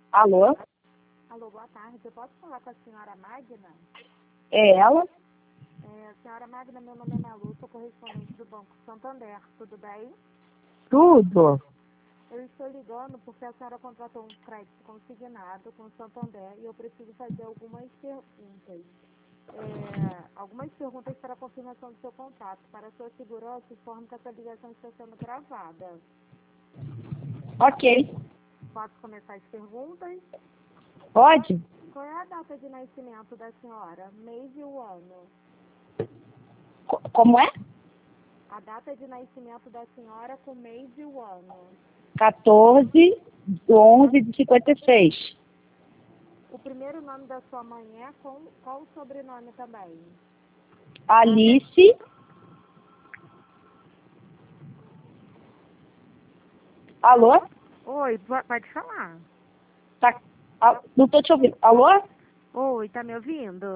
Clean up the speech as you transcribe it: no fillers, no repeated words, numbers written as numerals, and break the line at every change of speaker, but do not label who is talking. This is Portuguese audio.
Alô?
Alô, boa tarde. Eu posso falar com a senhora Magna?
É ela?
Senhora Magna, meu nome é Malu, sou correspondente do Banco Santander. Tudo bem?
Tudo.
Eu estou ligando porque a senhora contratou um crédito consignado com o Santander e eu preciso fazer algumas perguntas. Algumas perguntas para a confirmação do seu contrato. Para a sua segurança, informo que essa ligação está sendo gravada.
Ok.
Posso começar as perguntas?
Pode?
Qual é a data de nascimento da senhora? Mês e o ano?
Como é?
A data de nascimento da senhora com mês e o ano?
14/11/56.
O primeiro nome da sua mãe é qual o sobrenome também?
Alice. Alô?
Oi, pode falar.
Tá. Não tô te ouvindo. Alô?
Oi, tá me ouvindo?